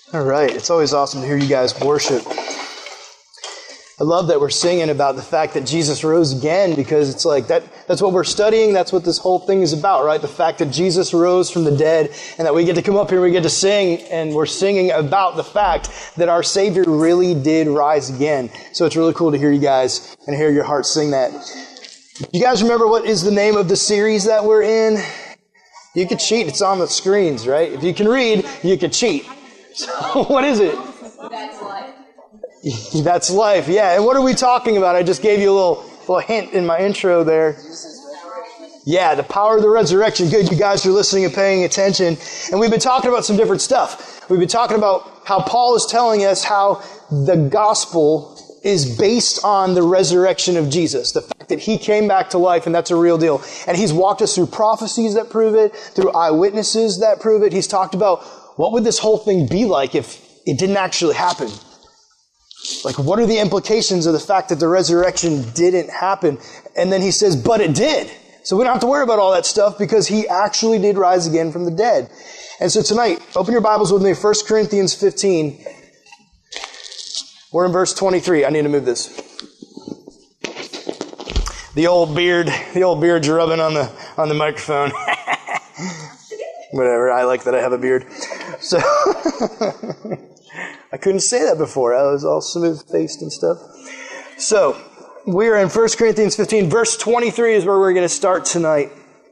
All right. It's always awesome to hear you guys worship. I love that we're singing about the fact that Jesus rose again, because it's like that's what we're studying. That's what this whole thing is about, right? The fact that Jesus rose from the dead, and that we get to come up here, we get to sing, and we're singing about the fact that our Savior really did rise again. So it's really cool to hear you guys and hear your hearts sing that. You guys remember what is the name of the series that we're in? You can cheat. It's on the screens, right? If you can read, you can cheat. So what is it? That's life. That's life, yeah. And what are we talking about? I just gave you a little hint in my intro there. Yeah, the power of the resurrection. Good, you guys are listening and paying attention. And we've been talking about some different stuff. We've been talking about how Paul is telling us how the gospel is based on the resurrection of Jesus. The fact that he came back to life, and that's a real deal. And he's walked us through prophecies that prove it, through eyewitnesses that prove it. He's talked about what would this whole thing be like if it didn't actually happen. Like, what are the implications of the fact that the resurrection didn't happen? And then he says, but it did. So we don't have to worry about all that stuff, because he actually did rise again from the dead. And so tonight, open your Bibles with me, 1 Corinthians 15. We're in verse 23. I need to move this. The old beard's rubbing on the microphone. Whatever, I like that I have a beard. So I couldn't say that before. I was all smooth-faced and stuff. So, we're in 1 Corinthians 15. Verse 23 is where we're going to start tonight.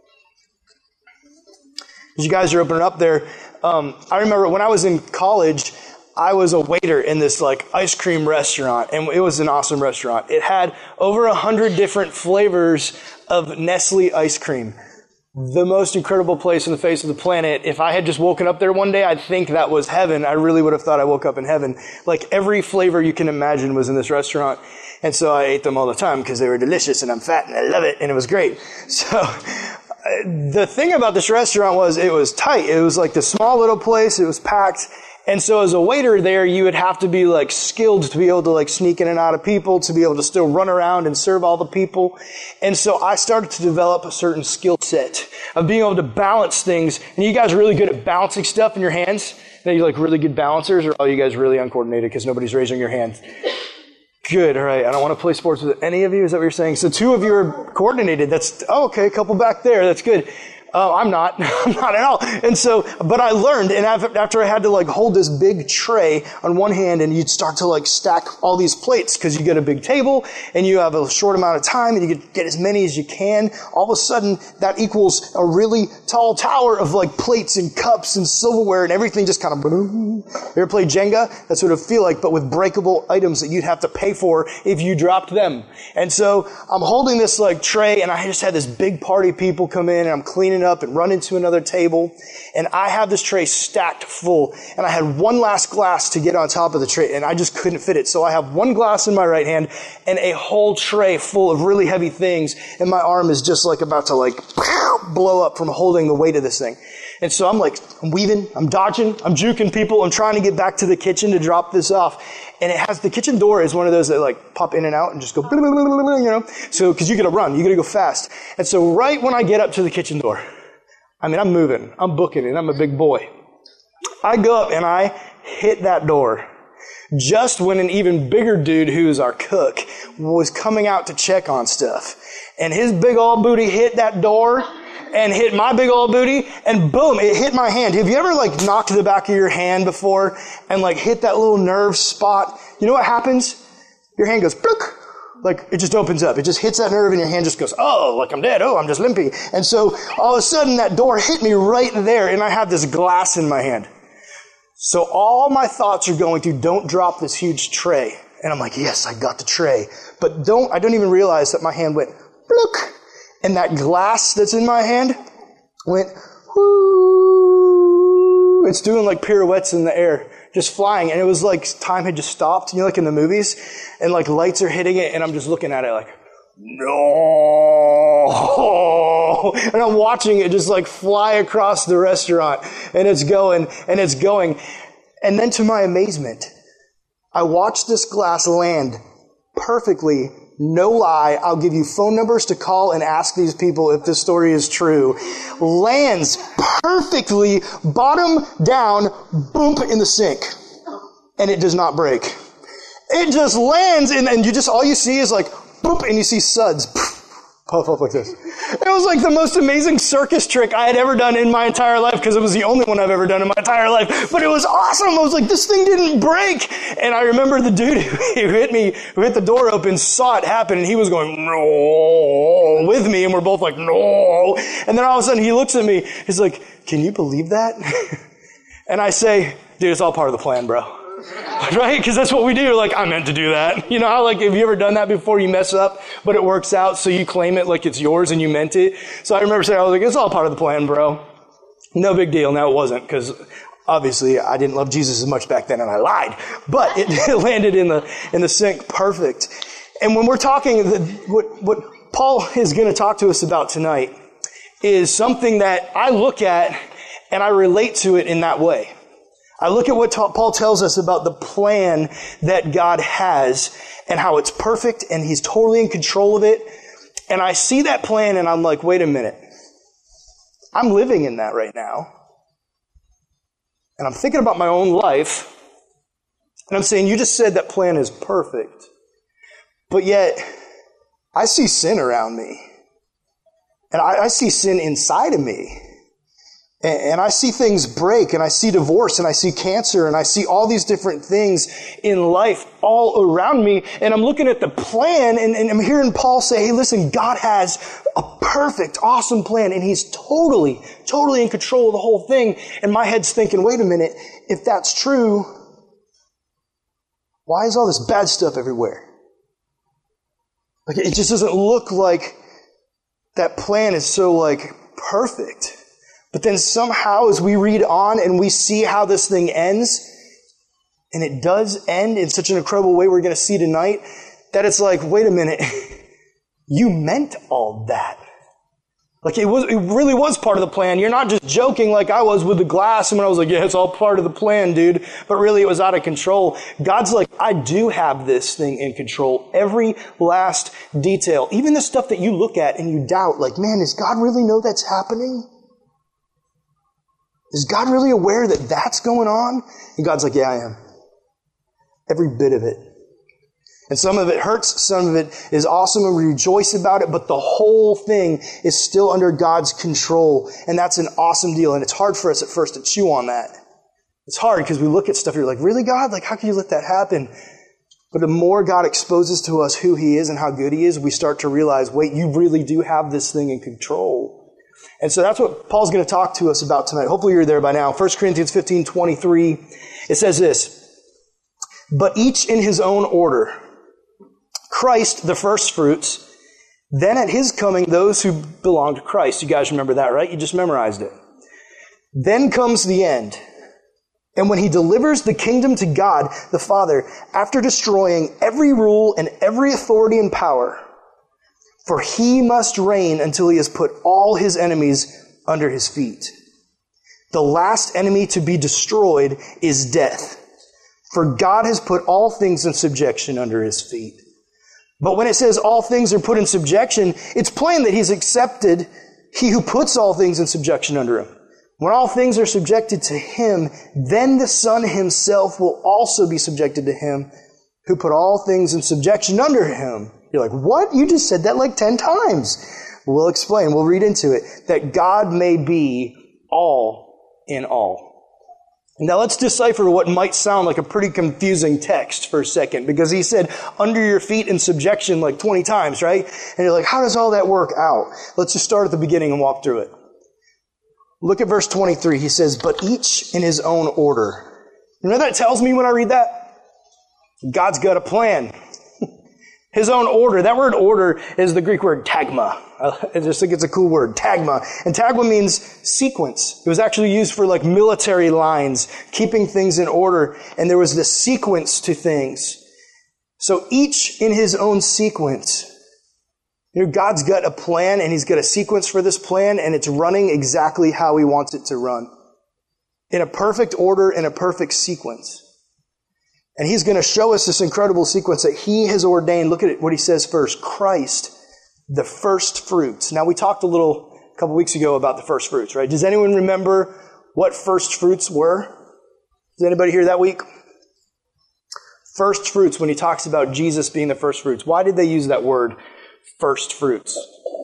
As you guys are opening up there, I remember when I was in college, I was a waiter in this ice cream restaurant, and it was an awesome restaurant. It had over 100 different flavors of Nestle ice cream. The most incredible place on the face of the planet. If I had just woken up there one day, I'd think that was heaven. I really would have thought I woke up in heaven. Like, every flavor you can imagine was in this restaurant. And so I ate them all the time because they were delicious, and I'm fat and I love it, and it was great. So the thing about this restaurant was it was tight. It was like this small little place. It was packed. And so as a waiter there, you would have to be skilled to be able to sneak in and out of people, to be able to still run around and serve all the people. And so I started to develop a certain skill set of being able to balance things. And you guys are really good at balancing stuff in your hands? Are you really good balancers, or are all you guys really uncoordinated because nobody's raising your hand? Good, all right. I don't want to play sports with any of you. Is that what you're saying? So 2 of you are coordinated. Okay, a couple back there. That's good. I'm not. I'm not at all. And so, but I learned, and after I had to hold this big tray on one hand, and you'd start to stack all these plates, because you get a big table, and you have a short amount of time, and you get as many as you can. All of a sudden, that equals a really tall tower of plates and cups and silverware, and everything just kind of boom. You ever play Jenga? That's what it would feel like, but with breakable items that you'd have to pay for if you dropped them. And so, I'm holding this tray, and I just had this big party of people come in, and I'm cleaning up and run into another table, and I have this tray stacked full, and I had one last glass to get on top of the tray, and I just couldn't fit it. So I have one glass in my right hand and a whole tray full of really heavy things, and my arm is just about to blow up from holding the weight of this thing. And so I'm weaving, I'm dodging, I'm juking people, I'm trying to get back to the kitchen to drop this off. And the kitchen door is one of those that pop in and out and just go, So, because you gotta run, you gotta go fast. And so right when I get up to the kitchen door, I'm moving, I'm booking it, I'm a big boy. I go up and I hit that door just when an even bigger dude, who's our cook, was coming out to check on stuff. And his big old booty hit that door and hit my big old booty, and boom, it hit my hand. Have you ever knocked the back of your hand before and hit that little nerve spot? You know what happens? Your hand goes, blook. It just opens up. It just hits that nerve, and your hand just goes, oh, I'm dead. Oh, I'm just limping. And so all of a sudden that door hit me right there, and I have this glass in my hand. So all my thoughts are going to, don't drop this huge tray. And I'm like, yes, I got the tray. But I don't even realize that my hand went, blook. And that glass that's in my hand went, whoo. It's doing pirouettes in the air, just flying. And it was time had just stopped, in the movies. And lights are hitting it, and I'm just looking at it no. And I'm watching it just fly across the restaurant. And it's going, and it's going. And then to my amazement, I watched this glass land perfectly. No lie, I'll give you phone numbers to call and ask these people if this story is true. Lands perfectly, bottom down, boom, in the sink. and it does not break. It just lands, and all you see is like, boop, and you see suds puff up like this. It was like the most amazing circus trick I had ever done in my entire life, because it was the only one I've ever done in my entire life. But it was awesome. I was like, this thing didn't break. And I remember the dude who hit the door open, saw it happen, and he was going, no, with me, and we're both like, no. And then all of a sudden he looks at me, he's like, can you believe that? And I say, dude, it's all part of the plan, bro. Right? Because that's what we do. Like, I meant to do that. You know how, like, have you ever done that before? You mess up, but it works out, so you claim it like it's yours and you meant it. So I remember saying, I was like, it's all part of the plan, bro. No big deal. Now it wasn't, because obviously I didn't love Jesus as much back then, and I lied. But it landed in the sink perfect. And when we're talking, what Paul is going to talk to us about tonight is something that I look at and I relate to it in that way. I look at what Paul tells us about the plan that God has and how it's perfect and he's totally in control of it. And I see that plan and I'm like, wait a minute. I'm living in that right now. And I'm thinking about my own life. And I'm saying, you just said that plan is perfect. But yet, I see sin around me. And I see sin inside of me. And I see things break, and I see divorce, and I see cancer, and I see all these different things in life all around me. And I'm looking at the plan, and I'm hearing Paul say, hey, listen, God has a perfect, awesome plan, and he's totally in control of the whole thing. And my head's thinking, wait a minute, if that's true, why is all this bad stuff everywhere? Like, it just doesn't look like that plan is so, like, perfect. But then somehow as we read on and we see how this thing ends, and it does end in such an incredible way we're going to see tonight, that it's like, wait a minute, you meant all that. Like it really was part of the plan. You're not just joking like I was with the glass, and when I was like, yeah, it's all part of the plan, dude. But really it was out of control. God's like, I do have this thing in control. Every last detail. Even the stuff that you look at and you doubt, like, man, does God really know that's happening? Is God really aware that that's going on? And God's like, yeah, I am. Every bit of it. And some of it hurts, some of it is awesome, and we rejoice about it, but the whole thing is still under God's control. And that's an awesome deal. And it's hard for us at first to chew on that. It's hard because we look at stuff and you're like, really, God? Like, how can you let that happen? But the more God exposes to us who he is and how good he is, we start to realize, wait, you really do have this thing in control. And so that's what Paul's going to talk to us about tonight. Hopefully you're there by now. 1 Corinthians 15:23, it says this, but each in his own order. Christ, the first fruits, then at his coming, those who belong to Christ. You guys remember that, right? You just memorized it. Then comes the end. And when he delivers the kingdom to God, the Father, after destroying every rule and every authority and power, for he must reign until he has put all his enemies under his feet. The last enemy to be destroyed is death. For God has put all things in subjection under his feet. But when it says all things are put in subjection, it's plain that he's accepted he who puts all things in subjection under him. When all things are subjected to him, then the Son himself will also be subjected to him who put all things in subjection under him. You're like, what? You just said that like 10 times. We'll explain. We'll read into it. That God may be all in all. Now let's decipher what might sound like a pretty confusing text for a second, because he said under your feet in subjection like 20 times, right? And you're like, how does all that work out? Let's just start at the beginning and walk through it. Look at verse 23. He says, but each in his own order. You know what that tells me when I read that? God's got a plan. His own order. That word order is the Greek word tagma. I just think it's a cool word, tagma. And tagma means sequence. It was actually used for like military lines, keeping things in order. And there was this sequence to things. So each in his own sequence. You know, God's got a plan and he's got a sequence for this plan, and it's running exactly how he wants it to run. In a perfect order, in a perfect sequence. And he's going to show us this incredible sequence that he has ordained. Look at what he says first. Christ, the first fruits. Now, we talked a couple weeks ago about the first fruits, right? Does anyone remember what first fruits were? Does anybody here that week? First fruits, when he talks about Jesus being the first fruits, why did they use that word, first fruits?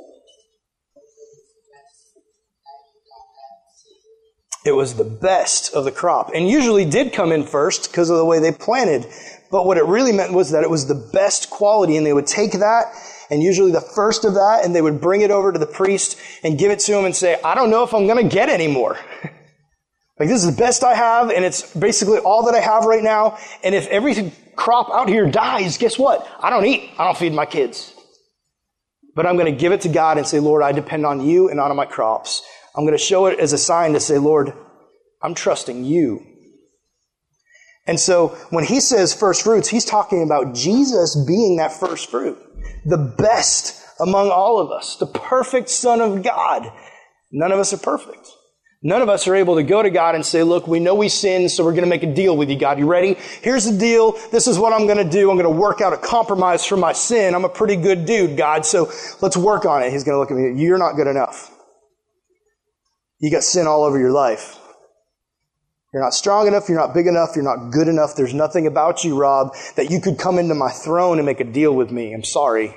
It was the best of the crop, and usually did come in first because of the way they planted. But what it really meant was that it was the best quality, and they would take that, and usually the first of that, and they would bring it over to the priest and give it to him and say, I don't know if I'm going to get any more. Like, this is the best I have, and it's basically all that I have right now. And if every crop out here dies, guess what? I don't eat. I don't feed my kids. But I'm going to give it to God and say, Lord, I depend on you and not on my crops. I'm going to show it as a sign to say, Lord, I'm trusting you. And so when he says first fruits, he's talking about Jesus being that first fruit, the best among all of us, the perfect Son of God. None of us are perfect. None of us are able to go to God and say, look, we know we sinned, so we're going to make a deal with you, God. You ready? Here's the deal. This is what I'm going to do. I'm going to work out a compromise for my sin. I'm a pretty good dude, God, so let's work on it. He's going to look at me. You're not good enough. You got sin all over your life. You're not strong enough. You're not big enough. You're not good enough. There's nothing about you, Rob, that you could come into my throne and make a deal with me. I'm sorry.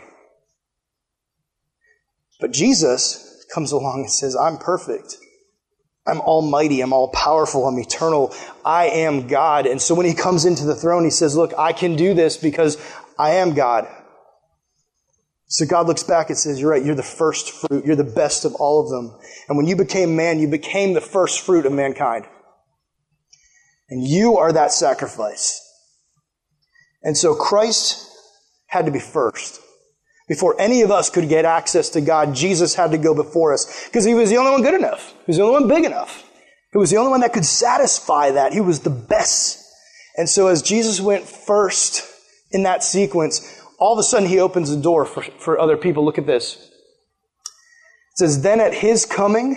But Jesus comes along and says, I'm perfect. I'm almighty. I'm all powerful. I'm eternal. I am God. And so when he comes into the throne, he says, look, I can do this because I am God. So God looks back and says, you're right. You're the first fruit. You're the best of all of them. And when you became man, you became the first fruit of mankind. And you are that sacrifice. And so Christ had to be first. Before any of us could get access to God, Jesus had to go before us because he was the only one good enough. He was the only one big enough. He was the only one that could satisfy that. He was the best. And so as Jesus went first in that sequence, all of a sudden he opens the door for other people. Look at this. It says, then at his coming,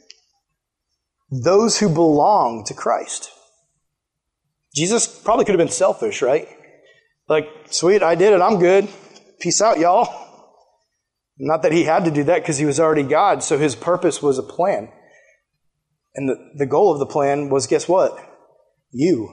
those who belong to Christ. Jesus probably could have been selfish, right? Like, sweet, I did it. I'm good. Peace out, y'all. Not that he had to do that because he was already God. So his purpose was a plan. And the goal of the plan was, guess what? You.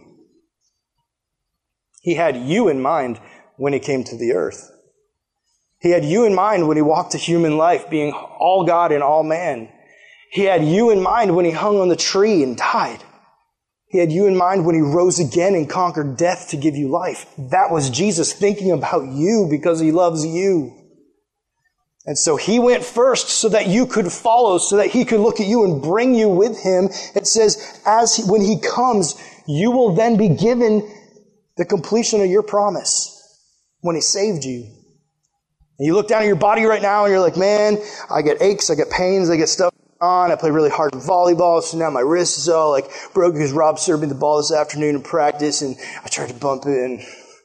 He had you in mind when he came to the earth. He had you in mind when he walked a human life, being all God and all man. He had you in mind when he hung on the tree and died. He had you in mind when he rose again and conquered death to give you life. That was Jesus thinking about you because he loves you. And so he went first so that you could follow, so that he could look at you and bring you with him. It says, when he comes, you will then be given the completion of your promise when he saved you. And you look down at your body right now and you're like, man, I get aches, I get pains, I get stuff on. I play really hard volleyball, so now my wrist is all like broken because Rob served me the ball this afternoon in practice, and I tried to bump it, and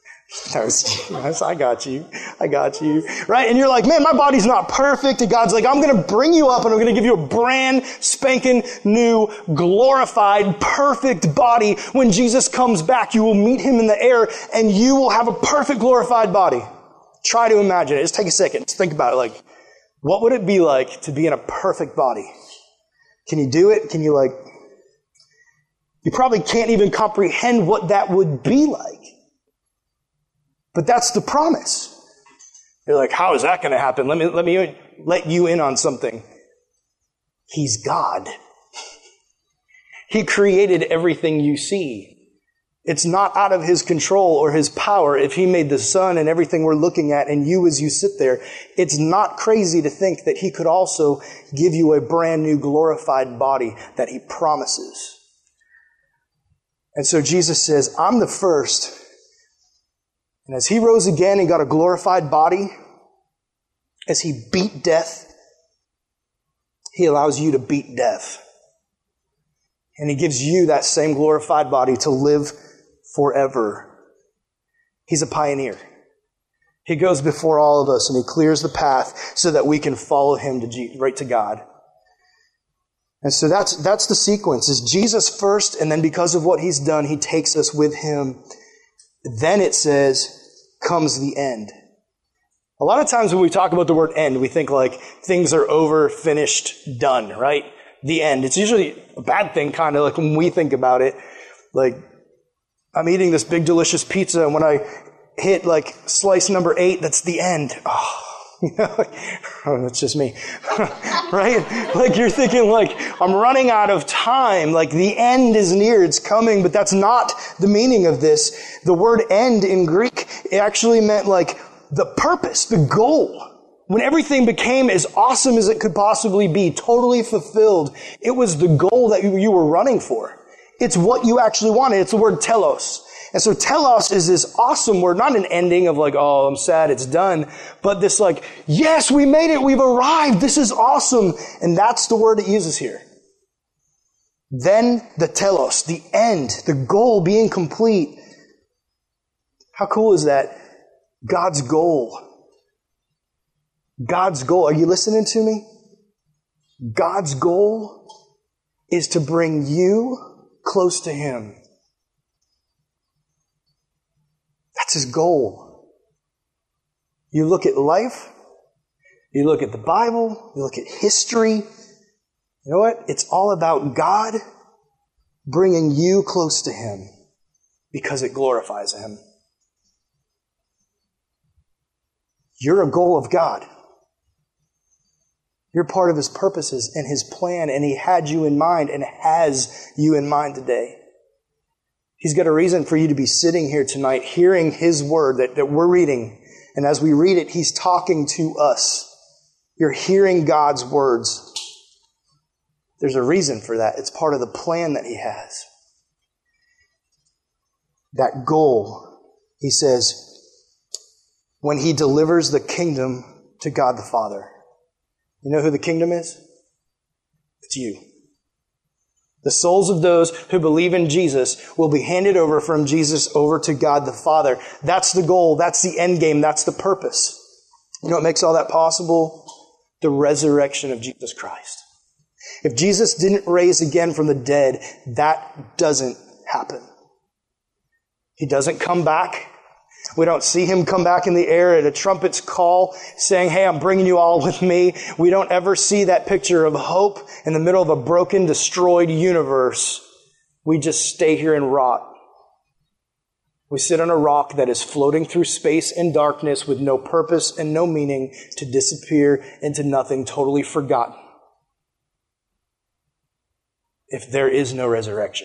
I got you, right? And you're like, man, my body's not perfect, and God's like, I'm going to bring you up, and I'm going to give you a brand spanking new, glorified, perfect body. When Jesus comes back, you will meet him in the air, and you will have a perfect, glorified body. Try to imagine it. Just take a second. Just think about it. Like, what would it be like to be in a perfect body? Can you do it? Can you you probably can't even comprehend what that would be like. But that's the promise. You're like, how is that going to happen? Let me let you in on something. He's God. He created everything you see. It's not out of his control or his power if he made the sun and everything we're looking at and you as you sit there. It's not crazy to think that he could also give you a brand new glorified body that he promises. And so Jesus says, I'm the first. And as he rose again and got a glorified body, as he beat death, he allows you to beat death. And he gives you that same glorified body to live forever. He's a pioneer. He goes before all of us and he clears the path so that we can follow him right to God. And so that's the sequence. Is Jesus first, and then because of what he's done, he takes us with him. Then it says, comes the end. A lot of times when we talk about the word end, we think like things are over, finished, done, right? The end. It's usually a bad thing, kind of like when we think about it. Like, I'm eating this big, delicious pizza, and when I hit like slice number 8, that's the end. Oh, that's just me. Right? Like you're thinking like, I'm running out of time. Like the end is near, it's coming, but that's not the meaning of this. The word end in Greek, it actually meant like the purpose, the goal. When everything became as awesome as it could possibly be, totally fulfilled, it was the goal that you were running for. It's what you actually wanted. It's the word telos. And so telos is this awesome word, not an ending of like, oh, I'm sad, it's done, but this like, yes, we made it, we've arrived, this is awesome. And that's the word it uses here. Then the telos, the end, the goal being complete. How cool is that? God's goal. God's goal. Are you listening to me? God's goal is to bring you close to Him. That's His goal. You look at life, you look at the Bible, you look at history. You know what? It's all about God bringing you close to Him because it glorifies Him. You're a goal of God. You're part of His purposes and His plan, and He had you in mind and has you in mind today. He's got a reason for you to be sitting here tonight, hearing His word that we're reading. And as we read it, He's talking to us. You're hearing God's words. There's a reason for that. It's part of the plan that He has. That goal, He says, when He delivers the kingdom to God the Father. You know who the kingdom is? It's you. The souls of those who believe in Jesus will be handed over from Jesus over to God the Father. That's the goal. That's the end game. That's the purpose. You know what makes all that possible? The resurrection of Jesus Christ. If Jesus didn't raise again from the dead, that doesn't happen. He doesn't come back. We don't see Him come back in the air at a trumpet's call saying, hey, I'm bringing you all with me. We don't ever see that picture of hope in the middle of a broken, destroyed universe. We just stay here and rot. We sit on a rock that is floating through space and darkness with no purpose and no meaning to disappear into nothing, totally forgotten. If there is no resurrection.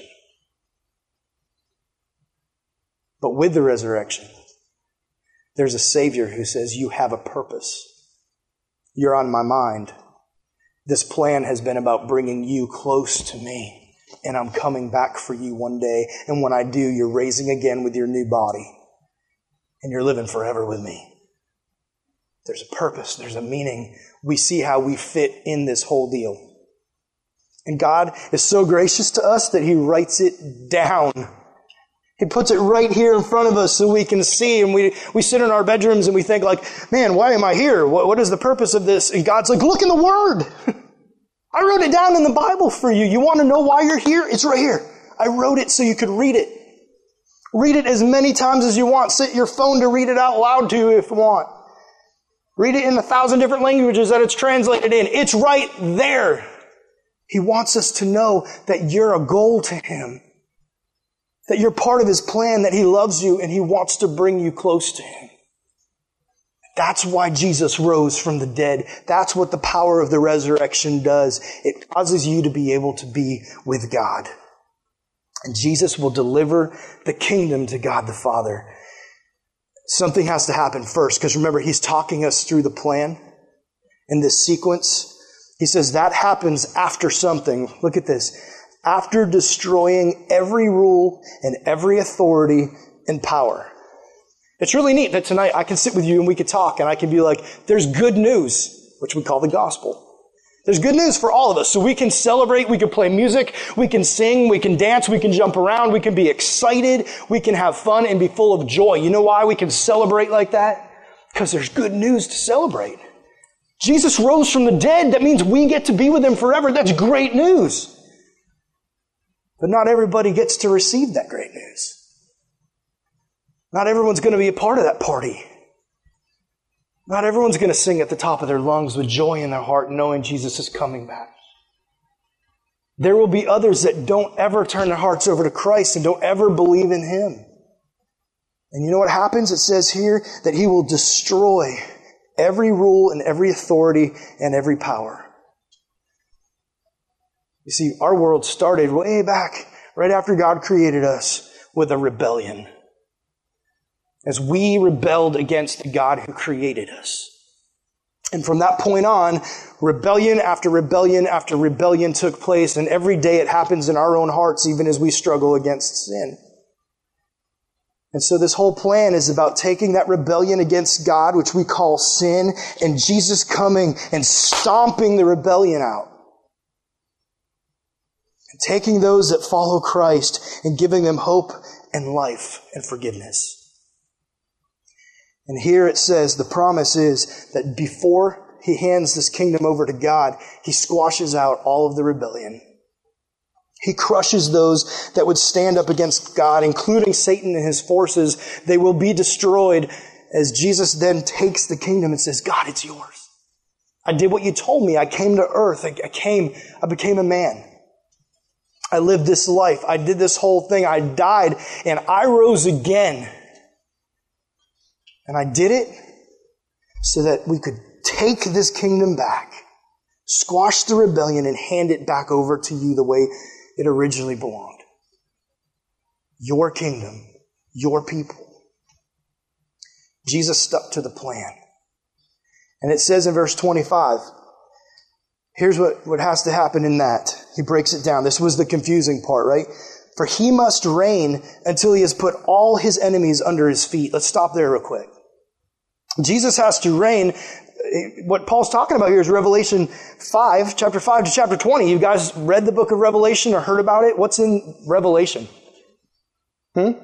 But with the resurrection, there's a Savior who says, you have a purpose. You're on my mind. This plan has been about bringing you close to me. And I'm coming back for you one day. And when I do, you're raising again with your new body. And you're living forever with me. There's a purpose. There's a meaning. We see how we fit in this whole deal. And God is so gracious to us that He writes it down. He puts it right here in front of us so we can see, and we sit in our bedrooms and we think like, man, why am I here? What is the purpose of this? And God's like, look in the Word. I wrote it down in the Bible for you. You want to know why you're here? It's right here. I wrote it so you could read it. Read it as many times as you want. Set your phone to read it out loud to you if you want. Read it in 1,000 different languages that it's translated in. It's right there. He wants us to know that you're a goal to Him. That you're part of His plan, that He loves you and He wants to bring you close to Him. That's why Jesus rose from the dead. That's what the power of the resurrection does. It causes you to be able to be with God. And Jesus will deliver the kingdom to God the Father. Something has to happen first, because remember, He's talking us through the plan in this sequence. He says that happens after something. Look at this. After destroying every rule and every authority and power. It's really neat that tonight I can sit with you and we could talk and I can be like, there's good news, which we call the gospel. There's good news for all of us. So we can celebrate, we can play music, we can sing, we can dance, we can jump around, we can be excited, we can have fun and be full of joy. You know why we can celebrate like that? Because there's good news to celebrate. Jesus rose from the dead. That means we get to be with Him forever. That's great news. But not everybody gets to receive that great news. Not everyone's going to be a part of that party. Not everyone's going to sing at the top of their lungs with joy in their heart knowing Jesus is coming back. There will be others that don't ever turn their hearts over to Christ and don't ever believe in Him. And you know what happens? It says here that He will destroy every rule and every authority and every power. You see, our world started way back, right after God created us, with a rebellion. As we rebelled against the God who created us. And from that point on, rebellion after rebellion after rebellion took place, and every day it happens in our own hearts, even as we struggle against sin. And so this whole plan is about taking that rebellion against God, which we call sin, and Jesus coming and stomping the rebellion out. And taking those that follow Christ and giving them hope and life and forgiveness. And here it says, the promise is that before He hands this kingdom over to God, He squashes out all of the rebellion. He crushes those that would stand up against God, including Satan and his forces. They will be destroyed as Jesus then takes the kingdom and says, God, it's yours. I did what you told me. I came to earth. I became a man. I lived this life. I did this whole thing. I died and I rose again. And I did it so that we could take this kingdom back, squash the rebellion, and hand it back over to you the way it originally belonged. Your kingdom, your people. Jesus stuck to the plan. And it says in verse 25, here's what has to happen in that. He breaks it down. This was the confusing part, right? For He must reign until He has put all His enemies under His feet. Let's stop there real quick. Jesus has to reign. What Paul's talking about here is Revelation 5, chapter 5 to chapter 20. You guys read the book of Revelation or heard about it? What's in Revelation? The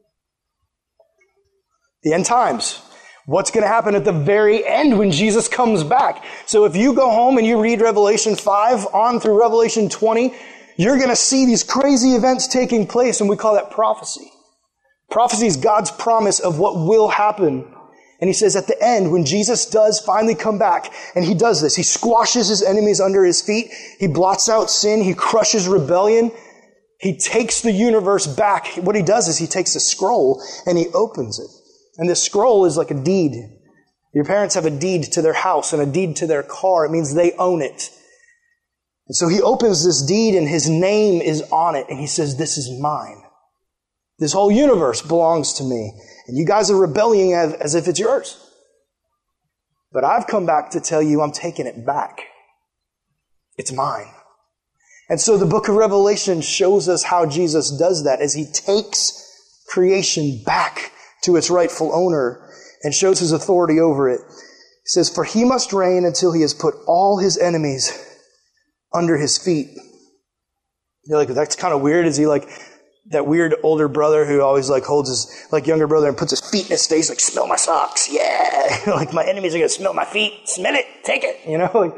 end times. What's going to happen at the very end when Jesus comes back? So if you go home and you read Revelation 5 on through Revelation 20, you're going to see these crazy events taking place, and we call that prophecy. Prophecy is God's promise of what will happen. And He says at the end, when Jesus does finally come back, and He does this, He squashes His enemies under His feet, He blots out sin, He crushes rebellion, He takes the universe back. What He does is He takes a scroll and He opens it. And this scroll is like a deed. Your parents have a deed to their house and a deed to their car. It means they own it. And so He opens this deed and His name is on it, and He says, this is mine. This whole universe belongs to me. And you guys are rebelling as if it's yours. But I've come back to tell you I'm taking it back. It's mine. And so the book of Revelation shows us how Jesus does that as He takes creation back to its rightful owner and shows His authority over it. He says, for He must reign until He has put all His enemies under His feet. You're like, that's kind of weird. Is He like that weird older brother who always like holds his younger brother and puts his feet in his face, like, smell my socks, yeah. Like, my enemies are going to smell my feet, smell it, take it, like.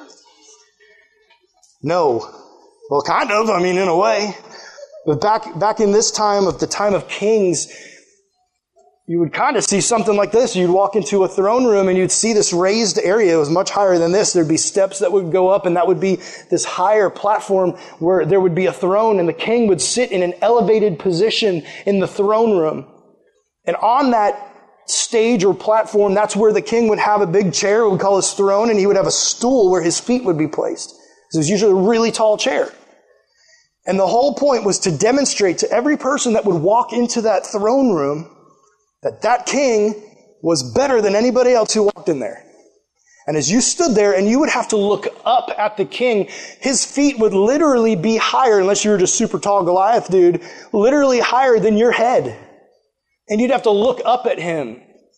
No. Well, kind of, in a way. But back in this time of the time of kings, you would kind of see something like this. You'd walk into a throne room and you'd see this raised area. It was much higher than this. There'd be steps that would go up, and that would be this higher platform where there would be a throne, and the king would sit in an elevated position in the throne room. And on that stage or platform, that's where the king would have a big chair, we call his throne, and he would have a stool where his feet would be placed. So it was usually a really tall chair. And the whole point was to demonstrate to every person that would walk into that throne room that king was better than anybody else who walked in there. And as you stood there and you would have to look up at the king, his feet would literally be higher, unless you were just super tall Goliath dude, literally higher than your head. And you'd have to look up at him.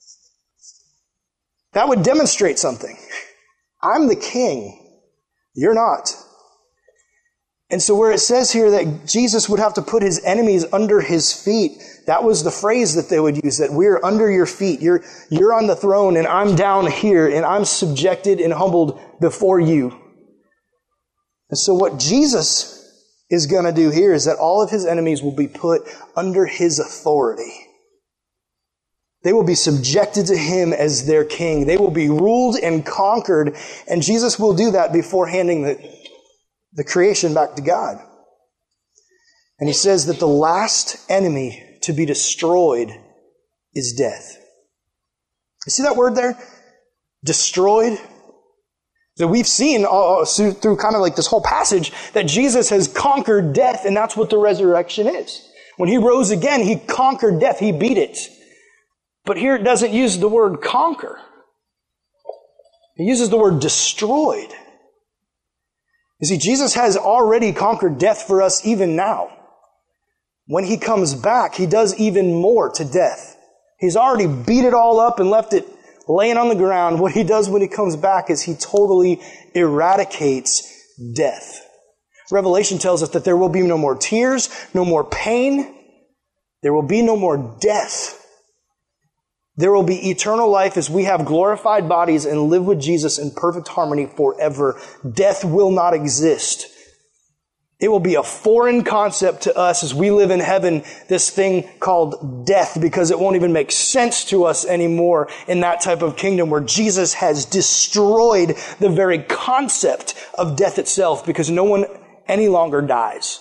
That would demonstrate something. I'm the king. You're not. And so where it says here that Jesus would have to put His enemies under His feet, that was the phrase that they would use, that we're under your feet. You're on the throne and I'm down here and I'm subjected and humbled before you. And so what Jesus is going to do here is that all of His enemies will be put under His authority. They will be subjected to Him as their king. They will be ruled and conquered, and Jesus will do that before handing the creation back to God. And he says that the last enemy to be destroyed is death. You see that word there? Destroyed. So we've seen through kind of like this whole passage that Jesus has conquered death, and that's what the resurrection is. When he rose again, he conquered death. He beat it. But here it doesn't use the word conquer. It uses the word destroyed. You see, Jesus has already conquered death for us even now. When he comes back, he does even more to death. He's already beat it all up and left it laying on the ground. What he does when he comes back is he totally eradicates death. Revelation tells us that there will be no more tears, no more pain. There will be no more death. There will be eternal life as we have glorified bodies and live with Jesus in perfect harmony forever. Death will not exist. It will be a foreign concept to us as we live in heaven, this thing called death, because it won't even make sense to us anymore in that type of kingdom where Jesus has destroyed the very concept of death itself, because no one any longer dies.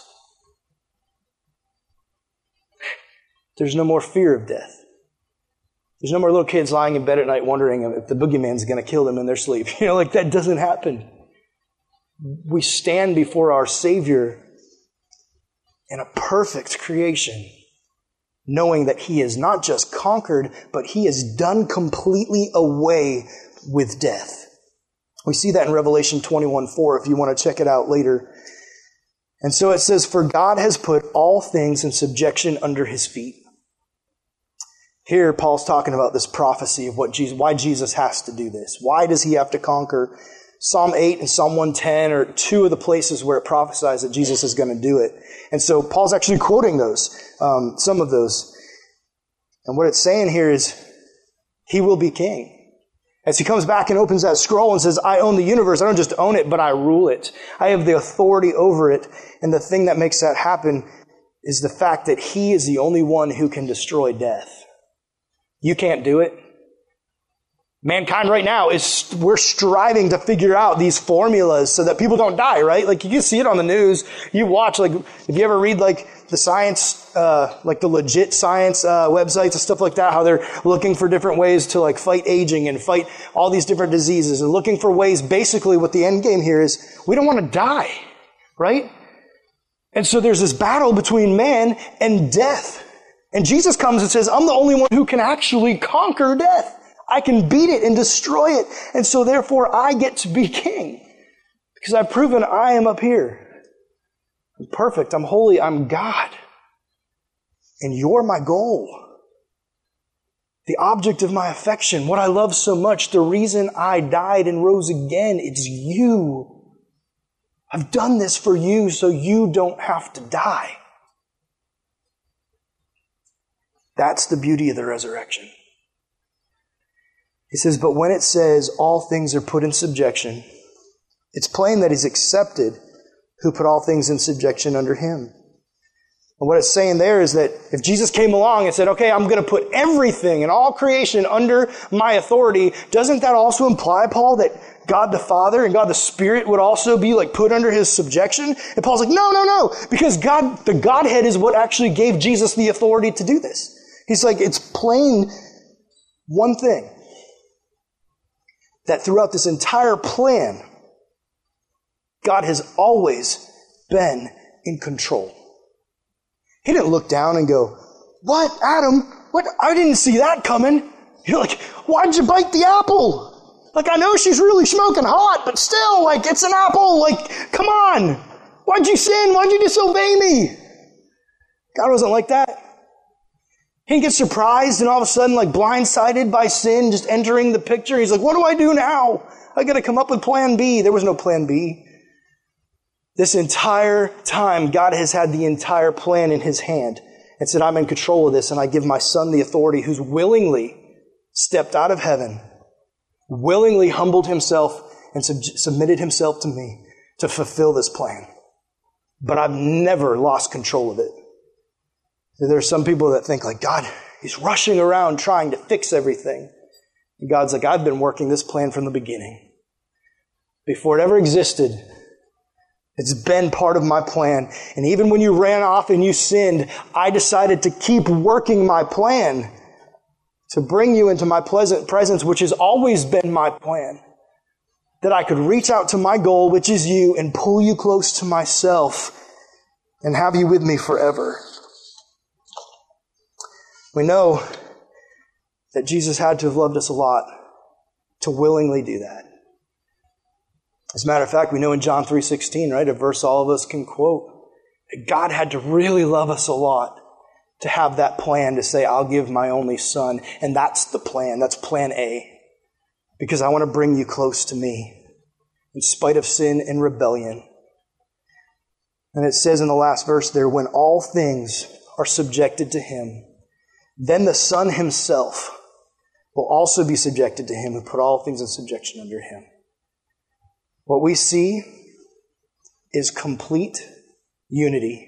There's no more fear of death. There's no more little kids lying in bed at night wondering if the boogeyman's going to kill them in their sleep. That doesn't happen. We stand before our Savior in a perfect creation, knowing that he has not just conquered, but he has done completely away with death. We see that in Revelation 21:4 if you want to check it out later. And so it says, "For God has put all things in subjection under his feet." Here, Paul's talking about this prophecy of why Jesus has to do this. Why does he have to conquer? Psalm 8 and Psalm 110 are two of the places where it prophesies that Jesus is going to do it. And so Paul's actually quoting those, some of those. And what it's saying here is, he will be king. As he comes back and opens that scroll and says, I own the universe. I don't just own it, but I rule it. I have the authority over it. And the thing that makes that happen is the fact that he is the only one who can destroy death. You can't do it. Mankind right now we're striving to figure out these formulas so that people don't die, right? Like you can see it on the news. You watch, like, if you ever read like the science, like the legit science websites and stuff like that, how they're looking for different ways to like fight aging and fight all these different diseases and looking for ways, basically what the end game here is, we don't want to die, right? And so there's this battle between man and death. And Jesus comes and says, I'm the only one who can actually conquer death. I can beat it and destroy it. And so therefore I get to be king. Because I've proven I am up here. I'm perfect. I'm holy. I'm God. And you're my goal. The object of my affection. What I love so much. The reason I died and rose again. It's you. I've done this for you so you don't have to die. That's the beauty of the resurrection. He says, but when it says all things are put in subjection, it's plain that he's accepted who put all things in subjection under him. And what it's saying there is that if Jesus came along and said, okay, I'm going to put everything and all creation under my authority, doesn't that also imply, Paul, that God the Father and God the Spirit would also be like put under his subjection? And Paul's like, no, because God, the Godhead is what actually gave Jesus the authority to do this. He's like, it's plain one thing. That throughout this entire plan, God has always been in control. He didn't look down and go, what, Adam? What? I didn't see that coming. You're like, why'd you bite the apple? Like, I know she's really smoking hot, but still, like, it's an apple. Like, come on. Why'd you sin? Why'd you disobey me? God wasn't like that. He gets surprised and all of a sudden like blindsided by sin just entering the picture. He's like, what do I do now? I got to come up with plan B. There was no plan B. This entire time, God has had the entire plan in his hand and said, I'm in control of this, and I give my son the authority, who's willingly stepped out of heaven, willingly humbled himself and submitted himself to me to fulfill this plan. But I've never lost control of it. There are some people that think like, God, he's rushing around trying to fix everything. And God's like, I've been working this plan from the beginning. Before it ever existed, It's been part of my plan. And even when you ran off and you sinned, I decided to keep working my plan to bring you into my pleasant presence, which has always been my plan. That I could reach out to my goal, which is you, and pull you close to myself and have you with me forever. We know that Jesus had to have loved us a lot to willingly do that. As a matter of fact, we know in John 3:16, right, a verse all of us can quote, that God had to really love us a lot to have that plan to say, I'll give my only son. And that's the plan. That's plan A. Because I want to bring you close to me in spite of sin and rebellion. And it says in the last verse there, when all things are subjected to him, then the Son himself will also be subjected to him who put all things in subjection under him. What we see is complete unity.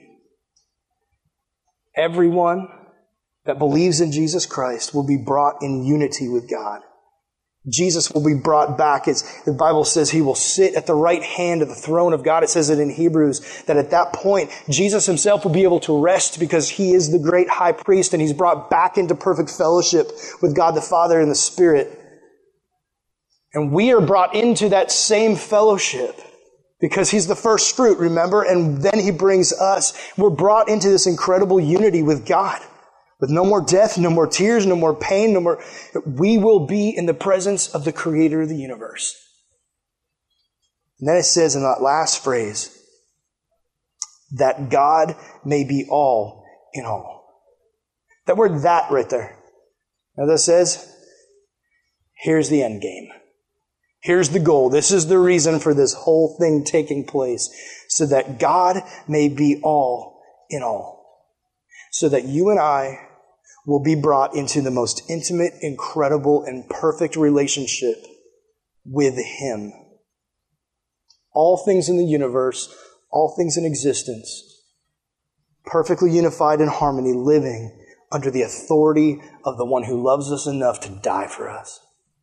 Everyone that believes in Jesus Christ will be brought in unity with God. Jesus will be brought back. As the Bible says, he will sit at the right hand of the throne of God. It says it in Hebrews that at that point, Jesus himself will be able to rest because he is the great high priest and he's brought back into perfect fellowship with God the Father and the Spirit. And we are brought into that same fellowship because he's the first fruit, remember? And then he brings us. We're brought into this incredible unity with God. With no more death, no more tears, no more pain, no more. We will be in the presence of the Creator of the universe. And then it says in that last phrase, that God may be all in all. That word that right there. Now that says, here's the end game. Here's the goal. This is the reason for this whole thing taking place. So that God may be all in all. So that you and I will be brought into the most intimate, incredible, and perfect relationship with him. All things in the universe, all things in existence, perfectly unified in harmony, living under the authority of the one who loves us enough to die for us.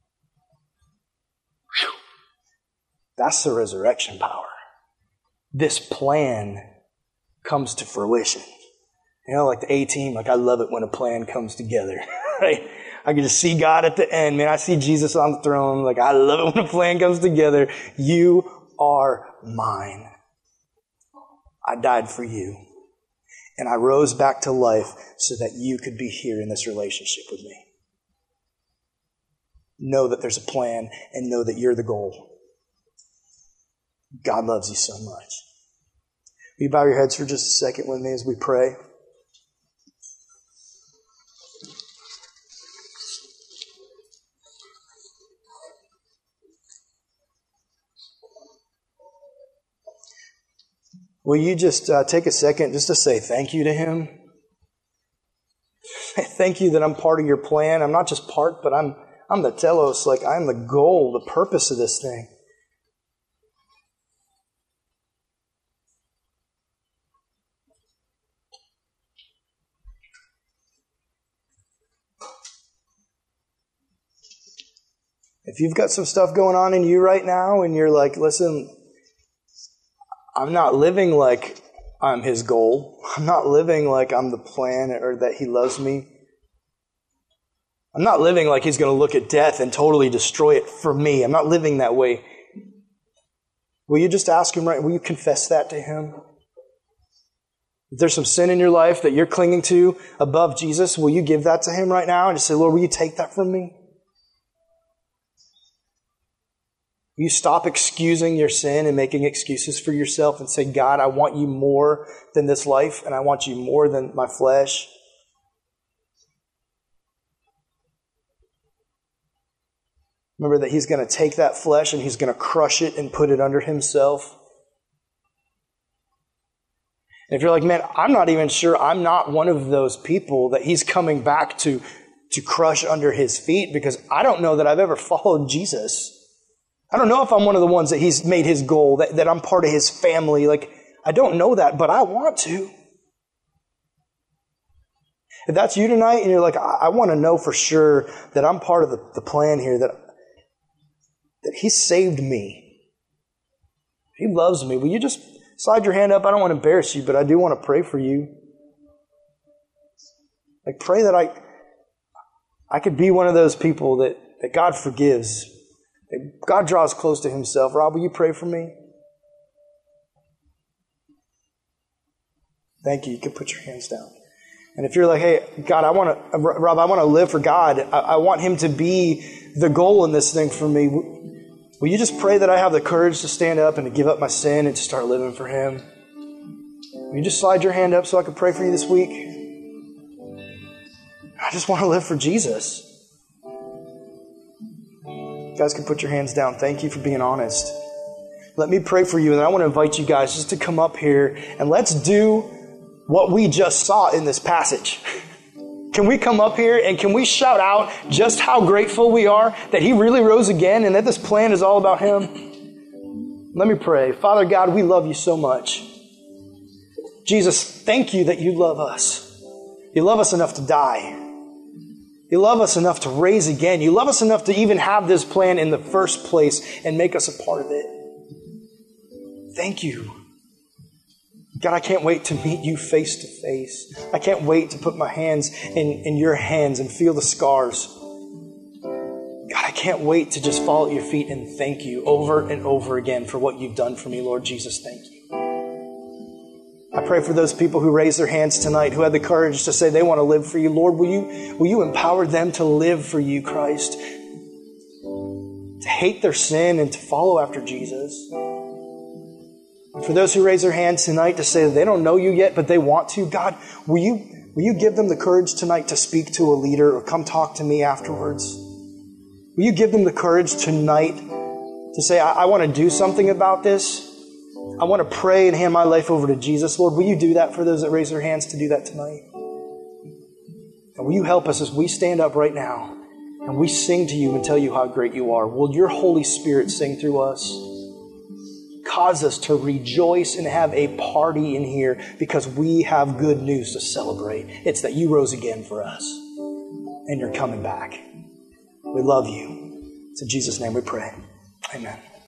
Whew. That's the resurrection power. This plan comes to fruition. You know, like the A-Team, like I love it when a plan comes together, right? I can just see God at the end, man. I see Jesus on the throne. Like I love it when a plan comes together. You are mine. I died for you. And I rose back to life so that you could be here in this relationship with me. Know that there's a plan and know that you're the goal. God loves you so much. Will you bow your heads for just a second with me as we pray? Will you just take a second just to say thank you to him? Thank you that I'm part of your plan. I'm not just part, but I'm the telos. Like I'm the goal, the purpose of this thing. If you've got some stuff going on in you right now and you're like, listen, I'm not living like I'm his goal. I'm not living like I'm the plan or that he loves me. I'm not living like he's going to look at death and totally destroy it for me. I'm not living that way. Will you just ask him, right? Will you confess that to him? If there's some sin in your life that you're clinging to above Jesus, will you give that to him right now and just say, Lord, will you take that from me? You stop excusing your sin and making excuses for yourself and say, God, I want you more than this life and I want you more than my flesh. Remember that he's going to take that flesh and he's going to crush it and put it under himself. And if you're like, man, I'm not even sure I'm not one of those people that he's coming back to crush under his feet because I don't know that I've ever followed Jesus. I don't know if I'm one of the ones that he's made his goal, that I'm part of his family. Like, I don't know that, but I want to. If that's you tonight and you're like, I want to know for sure that I'm part of the plan here, that he saved me. He loves me. Will you just Slide your hand up. I don't want to embarrass you, but I do want to pray for you. Like, pray that I could be one of those people that God forgives, that God draws close to himself. Rob, will you pray for me? Thank you. You can put your hands down. And if you're like, hey, God, Rob, I want to live for God. I want him to be the goal in this thing for me. Will you just pray that I have the courage to stand up and to give up my sin and to start living for him? Will you just slide your hand up so I can pray for you this week? I just want to live for Jesus. You guys can put your hands down. Thank you for being honest. Let me pray for you, and I want to invite you guys just to come up here and let's do what we just saw in this passage. Can we come up here and can we shout out just how grateful we are that he really rose again and that this plan is all about him? Let me pray. Father God, we love you so much. Jesus, thank you that you love us. You love us enough to die. You love us enough to raise again. You love us enough to even have this plan in the first place and make us a part of it. Thank you. God, I can't wait to meet you face to face. I can't wait to put my hands in your hands and feel the scars. God, I can't wait to just fall at your feet and thank you over and over again for what you've done for me, Lord Jesus. Thank you. I pray for those people who raised their hands tonight, who had the courage to say they want to live for you. Lord, will you empower them to live for you, Christ? To hate their sin and to follow after Jesus. For those who raise their hands tonight to say that they don't know you yet, but they want to, God, will you give them the courage tonight to speak to a leader or come talk to me afterwards? Will you give them the courage tonight to say, I want to do something about this? I want to pray and hand my life over to Jesus. Lord, will you do that for those that raise their hands to do that tonight? And will you help us as we stand up right now and we sing to you and tell you how great you are? Will your Holy Spirit sing through us? Cause us to rejoice and have a party in here because we have good news to celebrate. It's that you rose again for us and you're coming back. We love you. It's in Jesus' name we pray. Amen.